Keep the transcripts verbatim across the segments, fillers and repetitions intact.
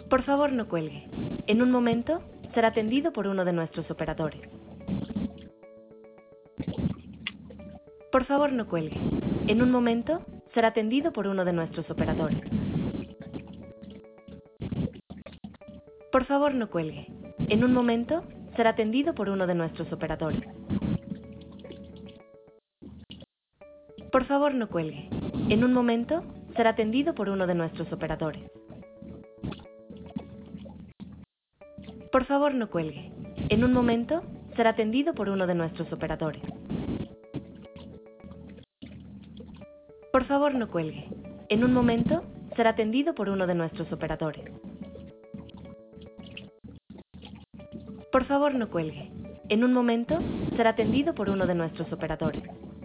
Por favor, no cuelgue. En un momento será atendido por uno de nuestros operadores. Por favor, no cuelgue. En un momento será atendido por uno de nuestros operadores. Por favor, no cuelgue. En un momento será atendido por uno de nuestros operadores. Por favor, no cuelgue. En un momento será atendido por uno de nuestros operadores. Por favor, no cuelgue. En un momento será atendido por uno de nuestros operadores. Por favor, no cuelgue. En un momento será atendido por uno de nuestros operadores. Por favor, no cuelgue. En un momento será atendido por uno de nuestros operadores.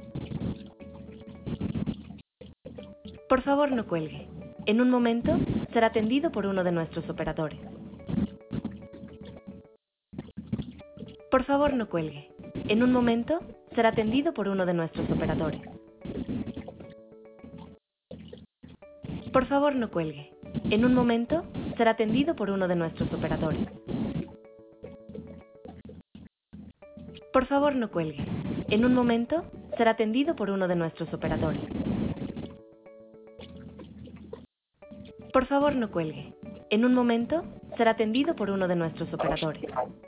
Por favor, no cuelgue. En un momento será atendido por uno de nuestros operadores. Por favor, no cuelgue. En un momento será atendido por uno de nuestros operadores. Por favor, no cuelgue. En un momento será atendido por uno de nuestros operadores. Por favor, no cuelgue. En un momento será atendido por uno de nuestros operadores. Por favor, no cuelgue. En un momento será atendido por uno de nuestros operadores.